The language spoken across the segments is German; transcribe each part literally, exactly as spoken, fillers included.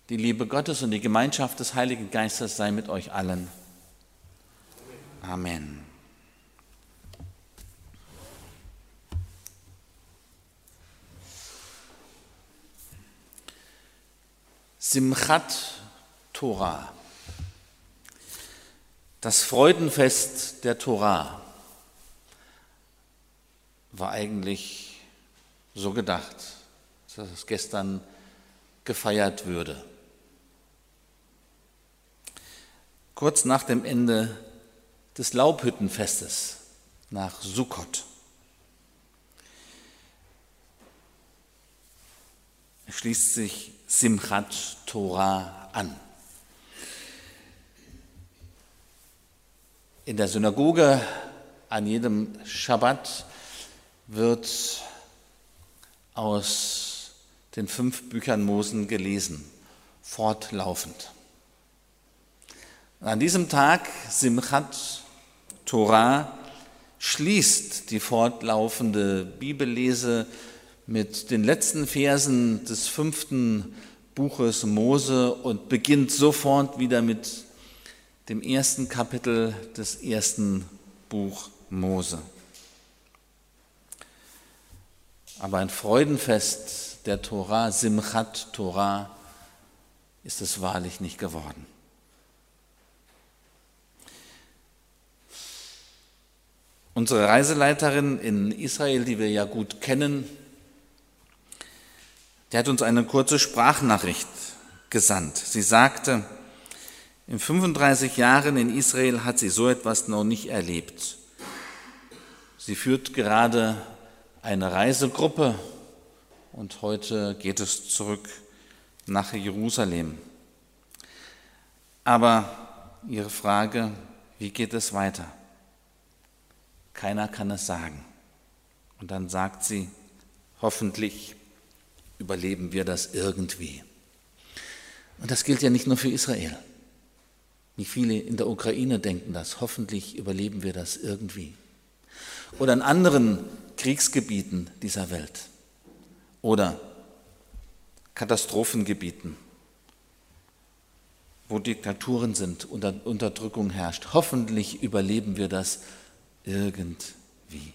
Die Liebe Gottes und die Gemeinschaft des Heiligen Geistes sei mit euch allen. Amen. Simchat Torah, das Freudenfest der Torah, war eigentlich so gedacht, dass es gestern gefeiert würde. Kurz nach dem Ende des Laubhüttenfestes nach Sukkot. Schließt sich Simchat Torah an. In der Synagoge an jedem Schabbat wird aus den fünf Büchern Mosen gelesen, fortlaufend. An diesem Tag, Simchat Torah, schließt die fortlaufende Bibellese mit den letzten Versen des fünften Buches Mose und beginnt sofort wieder mit dem ersten Kapitel des ersten Buch Mose. Aber ein Freudenfest der Torah, Simchat Torah, ist es wahrlich nicht geworden. Unsere Reiseleiterin in Israel, die wir ja gut kennen, die hat uns eine kurze Sprachnachricht gesandt. Sie sagte, in fünfunddreißig Jahren in Israel hat sie so etwas noch nicht erlebt. Sie führt gerade eine Reisegruppe und heute geht es zurück nach Jerusalem. Aber ihre Frage, wie geht es weiter? Keiner kann es sagen. Und dann sagt sie, hoffentlich überleben wir das irgendwie. Und das gilt ja nicht nur für Israel. Nicht viele in der Ukraine denken das. Hoffentlich überleben wir das irgendwie. Oder in anderen Kriegsgebieten dieser Welt. Oder Katastrophengebieten, wo Diktaturen sind und Unterdrückung herrscht. Hoffentlich überleben wir das irgendwie.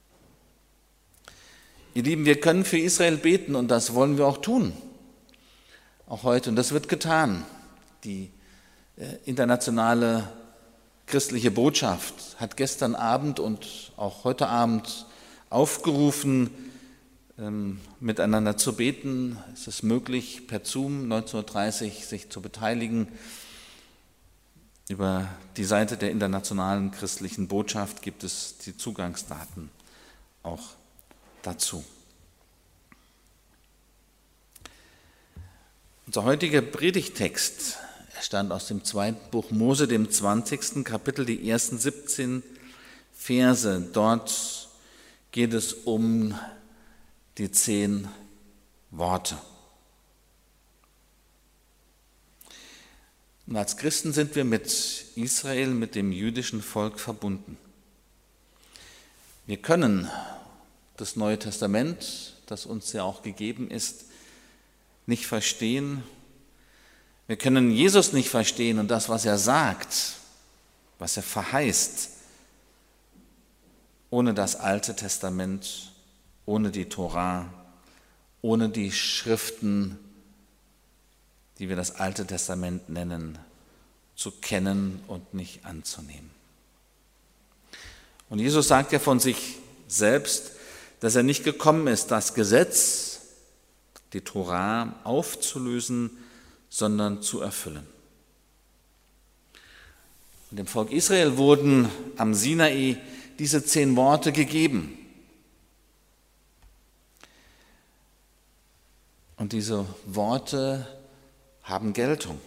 Ihr Lieben, wir können für Israel beten und das wollen wir auch tun. Auch heute. Und das wird getan. Die internationale christliche Botschaft hat gestern Abend und auch heute Abend aufgerufen, miteinander zu beten. Es ist möglich, per Zoom neunzehn Uhr dreißig sich zu beteiligen. Über die Seite der internationalen christlichen Botschaft gibt es die Zugangsdaten auch dazu. Unser heutiger Predigttext stammt aus dem zweiten Buch Mose, dem zwanzigsten Kapitel, die ersten siebzehn Verse. Dort geht es um die zehn Worte. Und als Christen sind wir mit Israel, mit dem jüdischen Volk verbunden. Wir können das Neue Testament, das uns ja auch gegeben ist, nicht verstehen. Wir können Jesus nicht verstehen und das, was er sagt, was er verheißt, ohne das Alte Testament, ohne die Torah, ohne die Schriften, die wir das Alte Testament nennen, zu kennen und nicht anzunehmen. Und Jesus sagt ja von sich selbst, dass er nicht gekommen ist, das Gesetz, die Torah aufzulösen, sondern zu erfüllen. Und dem Volk Israel wurden am Sinai diese zehn Worte gegeben. Und diese Worte haben Geltung.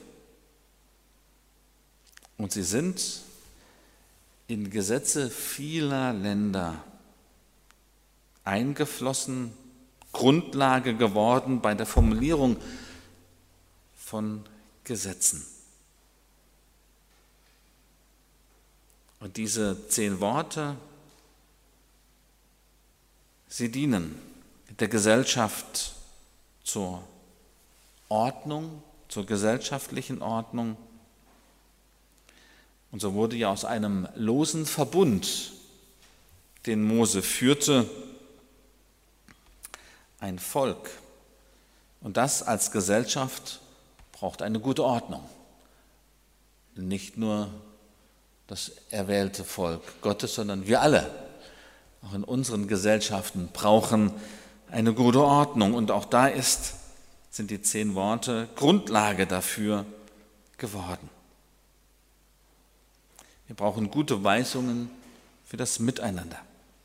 Und sie sind in Gesetze vieler Länder eingeflossen, Grundlage geworden bei der Formulierung von Gesetzen. Und diese zehn Worte, sie dienen der Gesellschaft zur Ordnung zur gesellschaftlichen Ordnung. Und so wurde ja aus einem losen Verbund, den Mose führte, ein Volk. Und das als Gesellschaft braucht eine gute Ordnung. Nicht nur das erwählte Volk Gottes, sondern wir alle, auch in unseren Gesellschaften, brauchen eine gute Ordnung. Und auch da ist, sind die zehn Worte Grundlage dafür geworden. Wir brauchen gute Weisungen für das Miteinander.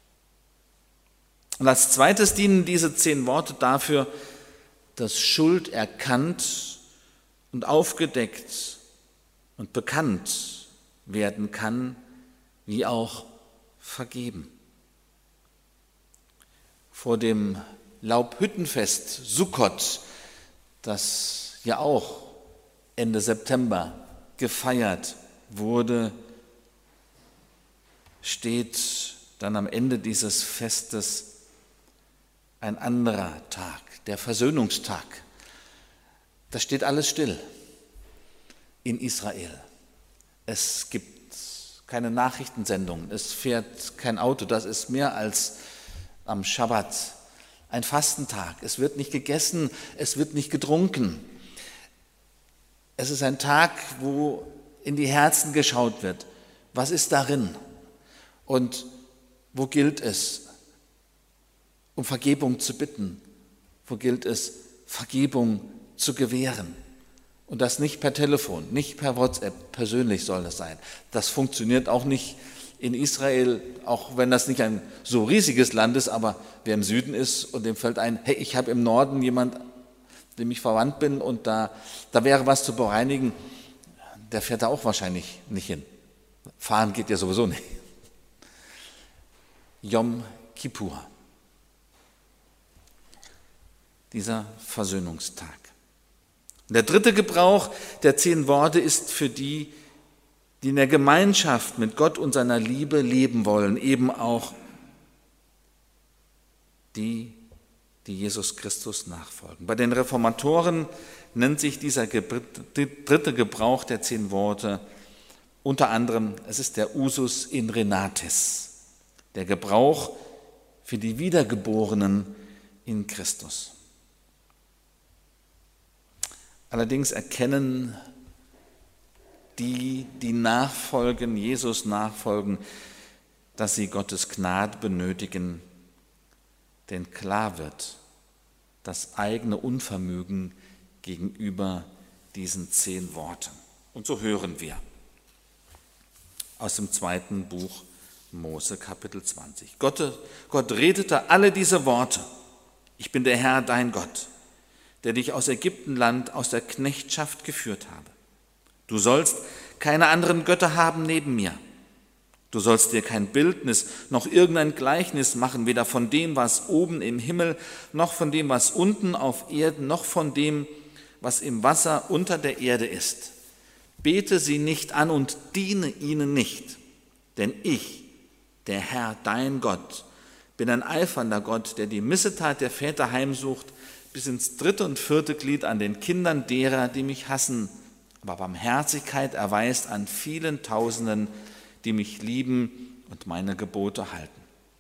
Und als zweites dienen diese zehn Worte dafür, dass Schuld erkannt und aufgedeckt und bekannt werden kann, wie auch vergeben. Vor dem Laubhüttenfest Sukkot, das ja auch Ende September gefeiert wurde, steht dann am Ende dieses Festes ein anderer Tag, der Versöhnungstag. Da steht alles still in Israel. Es gibt keine Nachrichtensendungen, es fährt kein Auto, das ist mehr als am Schabbat. Ein Fastentag, es wird nicht gegessen, es wird nicht getrunken. Es ist ein Tag, wo in die Herzen geschaut wird. Was ist darin? Und wo gilt es, um Vergebung zu bitten? Wo gilt es, Vergebung zu gewähren? Und das nicht per Telefon, nicht per WhatsApp, persönlich soll das sein. Das funktioniert auch nicht in Israel, auch wenn das nicht ein so riesiges Land ist, aber wer im Süden ist und dem fällt ein, hey, ich habe im Norden jemand, dem ich verwandt bin und da, da wäre was zu bereinigen, der fährt da auch wahrscheinlich nicht hin. Fahren geht ja sowieso nicht. Yom Kippur, dieser Versöhnungstag. Der dritte Gebrauch der zehn Worte ist für die, die in der Gemeinschaft mit Gott und seiner Liebe leben wollen, eben auch die, die Jesus Christus nachfolgen. Bei den Reformatoren nennt sich dieser dritte Gebrauch der zehn Worte unter anderem, es ist der Usus in renatis, der Gebrauch für die Wiedergeborenen in Christus. Allerdings erkennen die, die nachfolgen, Jesus nachfolgen, dass sie Gottes Gnade benötigen, denn klar wird das eigene Unvermögen gegenüber diesen zehn Worten. Und so hören wir aus dem zweiten Buch Mose, Kapitel zwanzig. Gott, Gott redete alle diese Worte. Ich bin der Herr, dein Gott, der dich aus Ägyptenland, aus der Knechtschaft geführt habe. Du sollst keine anderen Götter haben neben mir. Du sollst dir kein Bildnis noch irgendein Gleichnis machen, weder von dem, was oben im Himmel, noch von dem, was unten auf Erden, noch von dem, was im Wasser unter der Erde ist. Bete sie nicht an und diene ihnen nicht, denn ich, der Herr, dein Gott, bin ein eifernder Gott, der die Missetat der Väter heimsucht, bis ins dritte und vierte Glied an den Kindern derer, die mich hassen, aber Barmherzigkeit erweist an vielen Tausenden, die mich lieben und meine Gebote halten.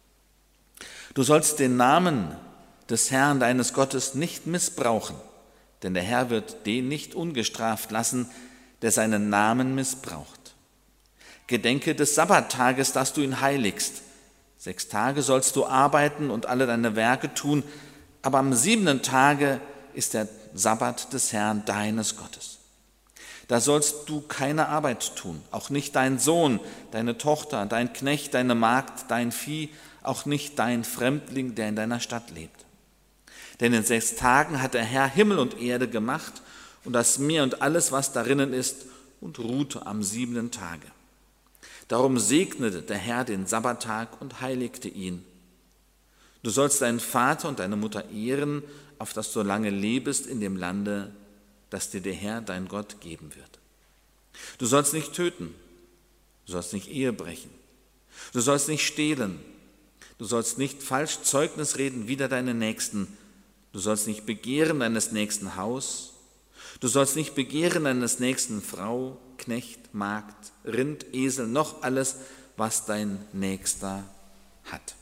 Du sollst den Namen des Herrn, deines Gottes, nicht missbrauchen, denn der Herr wird den nicht ungestraft lassen, der seinen Namen missbraucht. Gedenke des Sabbattages, dass du ihn heiligst. Sechs Tage sollst du arbeiten und alle deine Werke tun, aber am siebenten Tage ist der Sabbat des Herrn, deines Gottes. Da sollst du keine Arbeit tun, auch nicht dein Sohn, deine Tochter, dein Knecht, deine Magd, dein Vieh, auch nicht dein Fremdling, der in deiner Stadt lebt. Denn in sechs Tagen hat der Herr Himmel und Erde gemacht und das Meer und alles, was darinnen ist, und ruhte am siebenten Tage. Darum segnete der Herr den Sabbattag und heiligte ihn. Du sollst deinen Vater und deine Mutter ehren, auf dass du lange lebest in dem Lande, das dir der Herr, dein Gott, geben wird. Du sollst nicht töten, du sollst nicht Ehe brechen, du sollst nicht stehlen, du sollst nicht falsch Zeugnis reden wider deinen Nächsten, du sollst nicht begehren deines nächsten Haus, Du sollst nicht begehren deines nächsten Frau, Knecht, Magd, Rind, Esel, noch alles, was dein Nächster hat.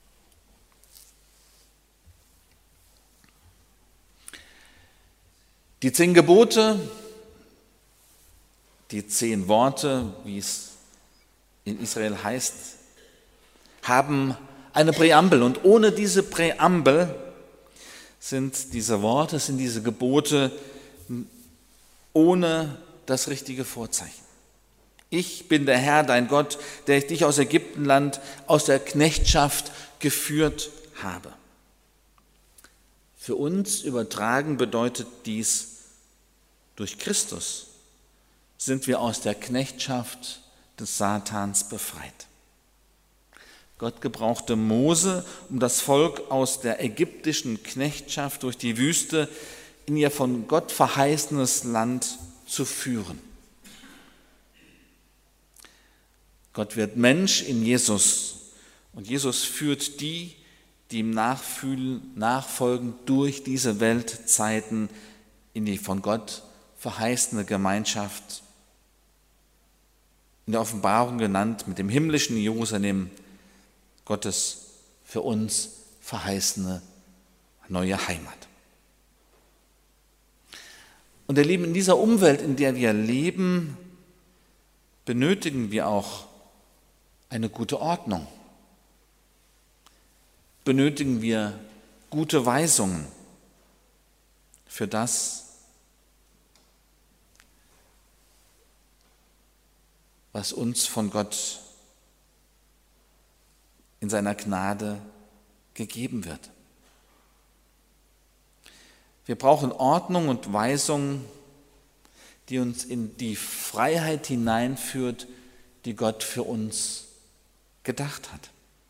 Die zehn Gebote, die zehn Worte, wie es in Israel heißt, haben eine Präambel. Und ohne diese Präambel sind diese Worte, sind diese Gebote ohne das richtige Vorzeichen. Ich bin der Herr, dein Gott, der ich dich aus Ägyptenland, aus der Knechtschaft geführt habe. Für uns übertragen bedeutet dies, durch Christus sind wir aus der Knechtschaft des Satans befreit. Gott gebrauchte Mose, um das Volk aus der ägyptischen Knechtschaft durch die Wüste in ihr von Gott verheißenes Land zu führen. Gott wird Mensch in Jesus und Jesus führt die, die ihm nachfühlen, nachfolgen durch diese Weltzeiten in die von Gott verheißene Gemeinschaft, in der Offenbarung genannt mit dem himmlischen Jerusalem, Gottes für uns verheißene neue Heimat. Und ihr Lieben, in dieser Umwelt, in der wir leben, benötigen wir auch eine gute Ordnung. Benötigen wir gute Weisungen für das, was uns von Gott in seiner Gnade gegeben wird. Wir brauchen Ordnung und Weisung, die uns in die Freiheit hineinführt, die Gott für uns gedacht hat.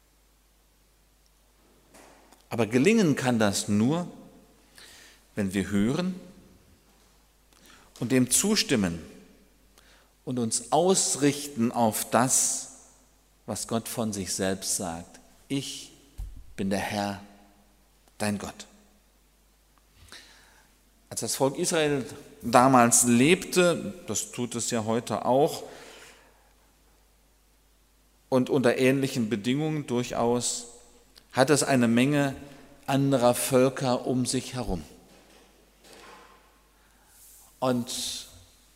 Aber gelingen kann das nur, wenn wir hören und dem zustimmen und uns ausrichten auf das, was Gott von sich selbst sagt. Ich bin der Herr, dein Gott. Als das Volk Israel damals lebte, das tut es ja heute auch, und unter ähnlichen Bedingungen durchaus, hat es eine Menge anderer Völker um sich herum. Und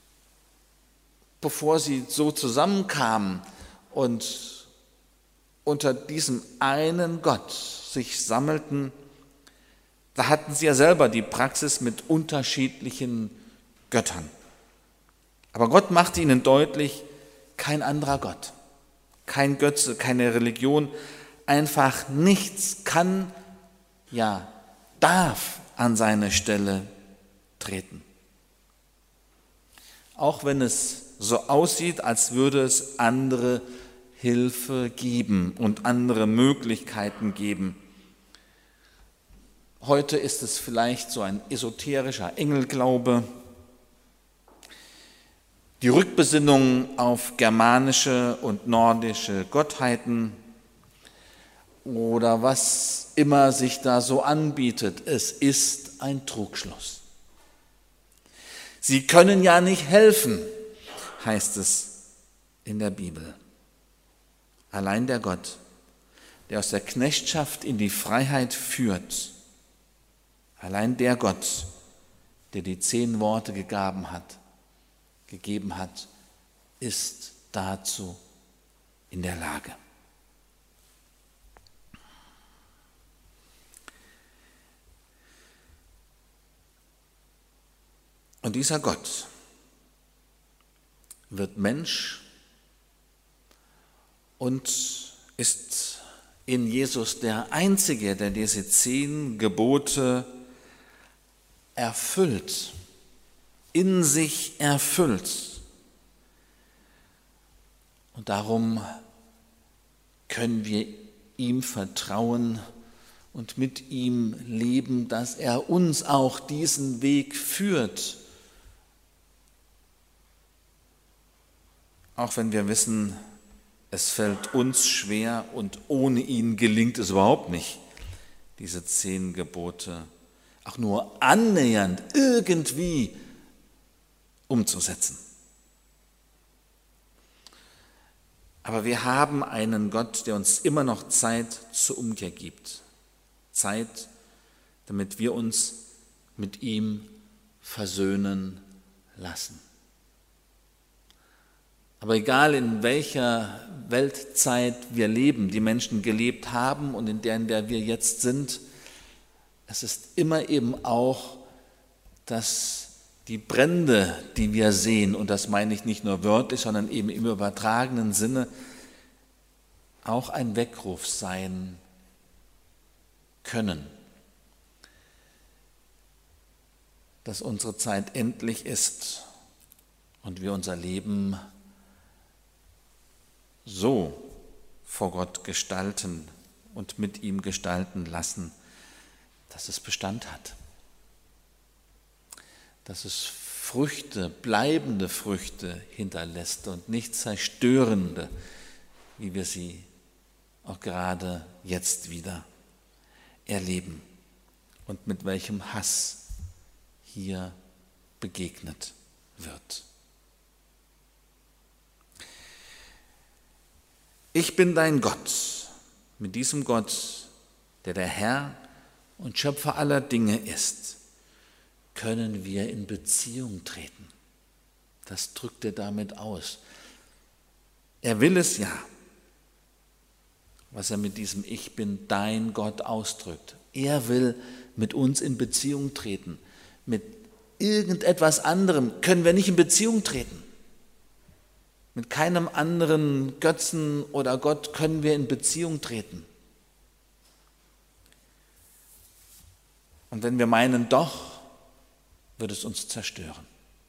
bevor sie so zusammenkamen und unter diesem einen Gott sich sammelten, da hatten sie ja selber die Praxis mit unterschiedlichen Göttern. Aber Gott machte ihnen deutlich, kein anderer Gott, kein Götze, keine Religion, einfach nichts kann, ja, darf an seine Stelle treten. Auch wenn es so aussieht, als würde es andere Hilfe geben und andere Möglichkeiten geben. Heute ist es vielleicht so ein esoterischer Engelglaube, die Rückbesinnung auf germanische und nordische Gottheiten oder was immer sich da so anbietet. Es ist ein Trugschluss. Sie können ja nicht helfen, heißt es in der Bibel. Allein der Gott, der aus der Knechtschaft in die Freiheit führt, allein der Gott, der die zehn Worte gegeben hat, gegeben hat, ist dazu in der Lage. Und dieser Gott wird Mensch und ist in Jesus der Einzige, der diese zehn Gebote erfüllt, in sich erfüllt. Und darum können wir ihm vertrauen und mit ihm leben, dass er uns auch diesen Weg führt. Auch wenn wir wissen, es fällt uns schwer und ohne ihn gelingt es überhaupt nicht, diese zehn Gebote auch nur annähernd irgendwie umzusetzen. Aber wir haben einen Gott, der uns immer noch Zeit zur Umkehr gibt. Zeit, damit wir uns mit ihm versöhnen lassen. Aber egal in welcher Weltzeit wir leben, die Menschen gelebt haben und in der, in der wir jetzt sind, es ist immer eben auch, dass die Brände, die wir sehen, und das meine ich nicht nur wörtlich, sondern eben im übertragenen Sinne, auch ein Weckruf sein können, dass unsere Zeit endlich ist und wir unser Leben so vor Gott gestalten und mit ihm gestalten lassen, dass es Bestand hat, dass es Früchte, bleibende Früchte hinterlässt und nicht zerstörende, wie wir sie auch gerade jetzt wieder erleben und mit welchem Hass hier begegnet wird. Ich bin dein Gott, mit diesem Gott, der der Herr und Schöpfer aller Dinge ist, können wir in Beziehung treten. Das drückt er damit aus. Er will es ja, was er mit diesem Ich bin dein Gott ausdrückt. Er will mit uns in Beziehung treten. Mit irgendetwas anderem können wir nicht in Beziehung treten. Mit keinem anderen Götzen oder Gott können wir in Beziehung treten. Und wenn wir meinen, doch, wird es uns zerstören.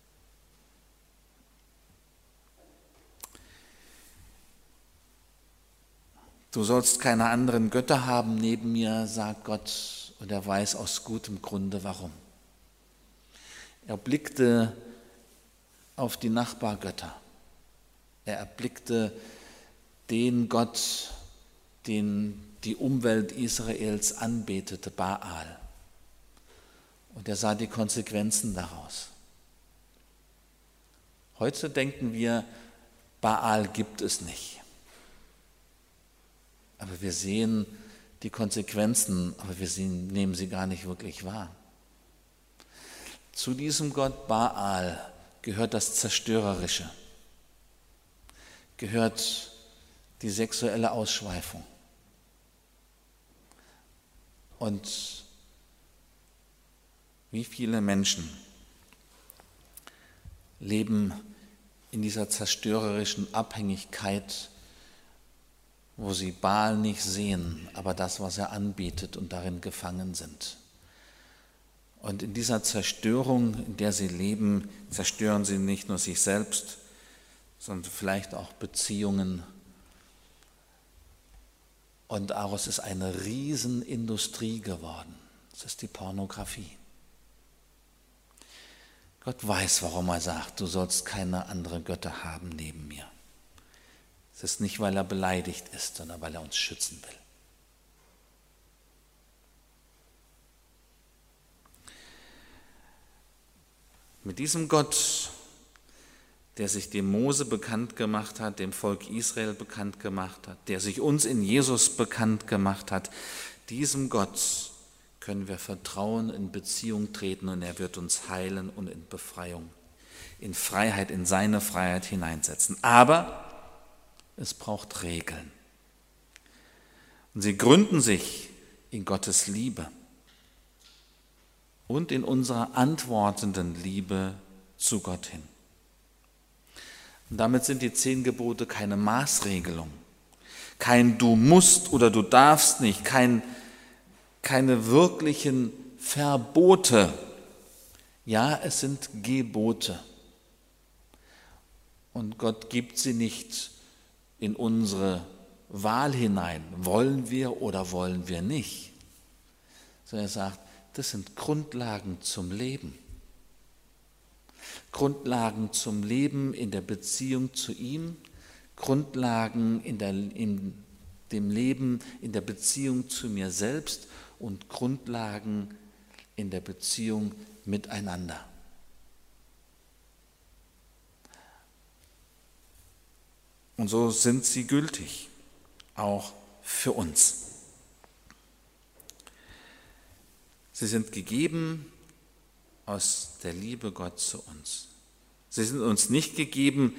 Du sollst keine anderen Götter haben neben mir, sagt Gott, und er weiß aus gutem Grunde warum. Er blickte auf die Nachbargötter. Er erblickte den Gott, den die Umwelt Israels anbetete, Baal. Und er sah die Konsequenzen daraus. Heute denken wir, Baal gibt es nicht. Aber wir sehen die Konsequenzen, aber wir sehen, nehmen sie gar nicht wirklich wahr. Zu diesem Gott Baal gehört das Zerstörerische, gehört die sexuelle Ausschweifung. Und wie viele Menschen leben in dieser zerstörerischen Abhängigkeit, wo sie Baal nicht sehen, aber das, was er anbietet und darin gefangen sind. Und in dieser Zerstörung, in der sie leben, zerstören sie nicht nur sich selbst, sondern vielleicht auch Beziehungen. Und daraus ist eine Riesenindustrie geworden. Das ist die Pornografie. Gott weiß, warum er sagt, du sollst keine anderen Götter haben neben mir. Es ist nicht, weil er beleidigt ist, sondern weil er uns schützen will. Mit diesem Gott, der sich dem Mose bekannt gemacht hat, dem Volk Israel bekannt gemacht hat, der sich uns in Jesus bekannt gemacht hat, diesem Gott können wir vertrauen, in Beziehung treten und er wird uns heilen und in Befreiung, in Freiheit, in seine Freiheit hineinsetzen. Aber es braucht Regeln. Und sie gründen sich in Gottes Liebe und in unserer antwortenden Liebe zu Gott hin. Und damit sind die zehn Gebote keine Maßregelung, kein Du musst oder du darfst nicht, kein, keine wirklichen Verbote. Ja, es sind Gebote. Und Gott gibt sie nicht in unsere Wahl hinein, wollen wir oder wollen wir nicht, sondern er sagt, das sind Grundlagen zum Leben. Grundlagen zum Leben in der Beziehung zu ihm, Grundlagen in, der, in dem Leben in der Beziehung zu mir selbst und Grundlagen in der Beziehung miteinander. Und so sind sie gültig, auch für uns. Sie sind gegeben aus der Liebe Gott zu uns. Sie sind uns nicht gegeben,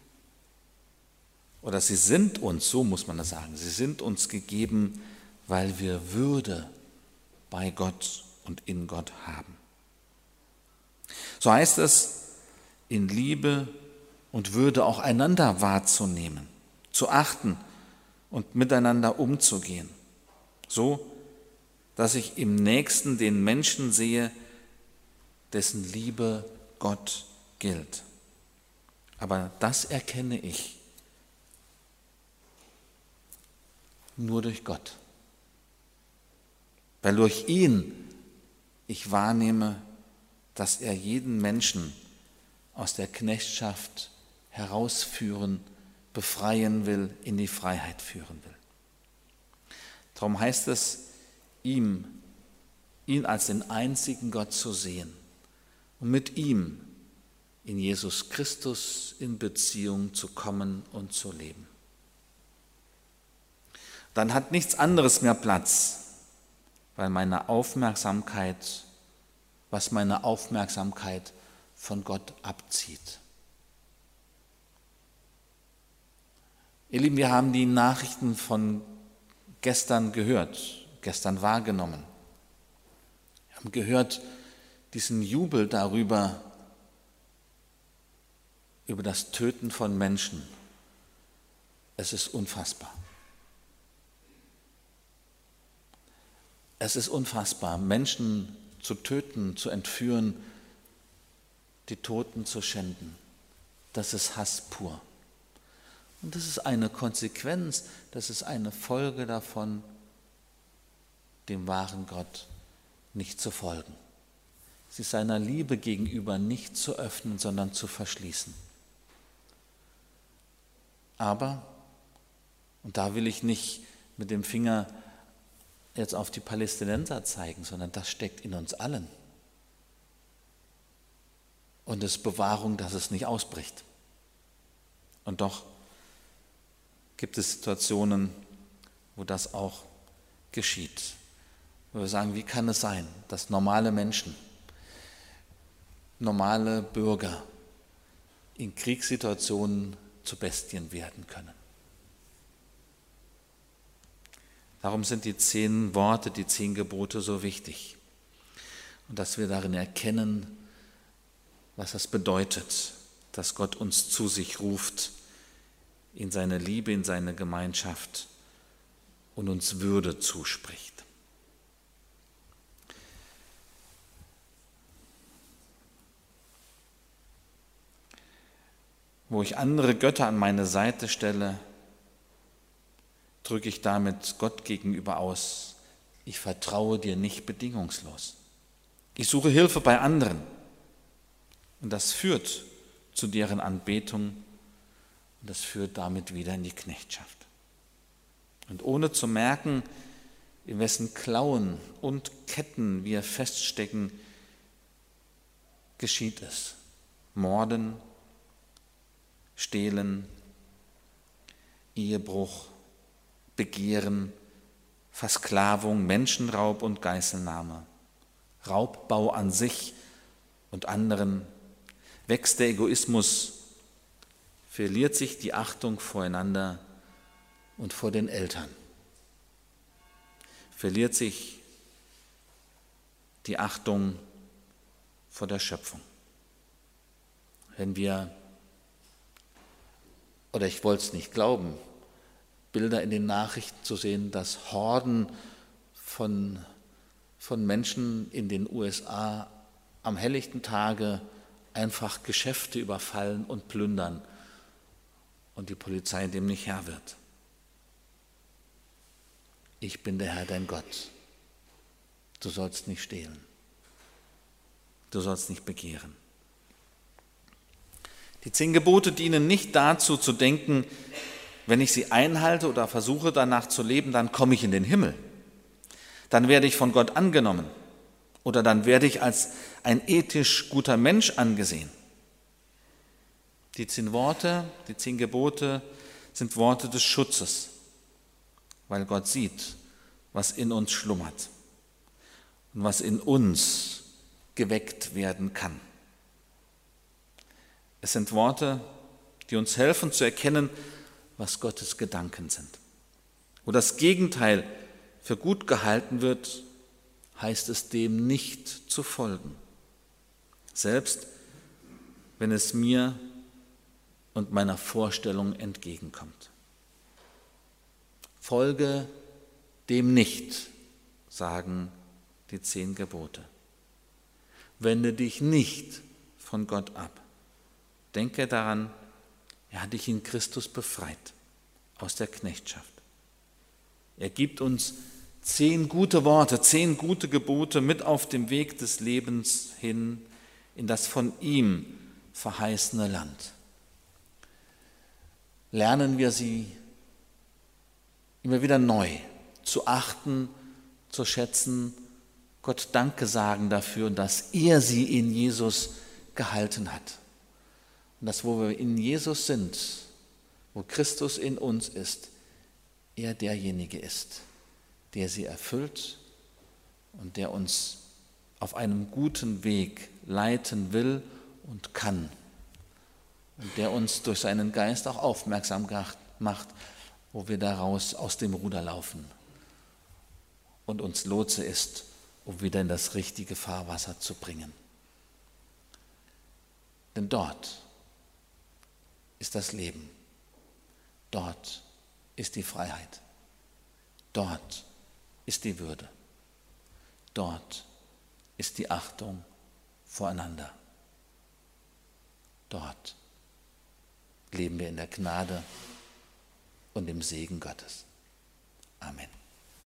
oder sie sind uns, so muss man das sagen, sie sind uns gegeben, weil wir Würde bei Gott und in Gott haben. So heißt es, in Liebe und Würde auch einander wahrzunehmen, zu achten und miteinander umzugehen, so dass ich im Nächsten den Menschen sehe, dessen Liebe Gott gilt. Aber das erkenne ich nur durch Gott, weil durch ihn ich wahrnehme, dass er jeden Menschen aus der Knechtschaft herausführen, befreien will, in die Freiheit führen will. Darum heißt es, ihm, ihn als den einzigen Gott zu sehen und mit ihm in Jesus Christus in Beziehung zu kommen und zu leben. Dann hat nichts anderes mehr Platz, weil meine Aufmerksamkeit, was meine Aufmerksamkeit von Gott abzieht. Ihr Lieben, wir haben die Nachrichten von gestern gehört, gestern wahrgenommen. Wir haben gehört diesen Jubel darüber, über das Töten von Menschen. Es ist unfassbar. Es ist unfassbar, Menschen zu töten, zu entführen, die Toten zu schänden. Das ist Hass pur. Und das ist eine Konsequenz, das ist eine Folge davon, dem wahren Gott nicht zu folgen. Sich seiner Liebe gegenüber nicht zu öffnen, sondern zu verschließen. Aber, und da will ich nicht mit dem Finger jetzt auf die Palästinenser zeigen, sondern das steckt in uns allen. Und es ist Bewahrung, dass es nicht ausbricht. Und doch gibt es Situationen, wo das auch geschieht. Wo wir sagen, wie kann es sein, dass normale Menschen, normale Bürger in Kriegssituationen zu Bestien werden können. Darum sind die zehn Worte, die zehn Gebote so wichtig. Und dass wir darin erkennen, was das bedeutet, dass Gott uns zu sich ruft, in seine Liebe, in seine Gemeinschaft und uns Würde zuspricht. Wo ich andere Götter an meine Seite stelle, drücke ich damit Gott gegenüber aus, ich vertraue dir nicht bedingungslos. Ich suche Hilfe bei anderen und das führt zu deren Anbetung und das führt damit wieder in die Knechtschaft. Und ohne zu merken, in wessen Klauen und Ketten wir feststecken, geschieht es. Morden, Stehlen, Ehebruch, Begehren, Versklavung, Menschenraub und Geiselnahme, Raubbau an sich und anderen, wächst der Egoismus, verliert sich die Achtung voreinander und vor den Eltern, verliert sich die Achtung vor der Schöpfung. Wenn wir, oder ich wollte es nicht glauben, Bilder in den Nachrichten zu sehen, dass Horden von, von Menschen in den U S A am helllichten Tage einfach Geschäfte überfallen und plündern und die Polizei dem nicht Herr wird. Ich bin der Herr, dein Gott. Du sollst nicht stehlen. Du sollst nicht begehren. Die zehn Gebote dienen nicht dazu zu denken, wenn ich sie einhalte oder versuche danach zu leben, dann komme ich in den Himmel. Dann werde ich von Gott angenommen oder dann werde ich als ein ethisch guter Mensch angesehen. Die zehn Worte, die zehn Gebote sind Worte des Schutzes, weil Gott sieht, was in uns schlummert und was in uns geweckt werden kann. Es sind Worte, die uns helfen zu erkennen, was Gottes Gedanken sind. Wo das Gegenteil für gut gehalten wird, heißt es dem nicht zu folgen, selbst wenn es mir und meiner Vorstellung entgegenkommt. Folge dem nicht, sagen die zehn Gebote. Wende dich nicht von Gott ab. Denke daran, er hat dich in Christus befreit aus der Knechtschaft. Er gibt uns zehn gute Worte, zehn gute Gebote mit auf dem Weg des Lebens hin in das von ihm verheißene Land. Lernen wir sie immer wieder neu zu achten, zu schätzen, Gott Danke sagen dafür, dass er sie in Jesus gehalten hat. Und dass, wo wir in Jesus sind, wo Christus in uns ist, er derjenige ist, der sie erfüllt und der uns auf einem guten Weg leiten will und kann. Und der uns durch seinen Geist auch aufmerksam macht, wo wir daraus aus dem Ruder laufen und uns Lotse ist, um wieder in das richtige Fahrwasser zu bringen. Denn dort ist das Leben, dort ist die Freiheit, dort ist die Würde, dort ist die Achtung voreinander, dort leben wir in der Gnade und im Segen Gottes. Amen.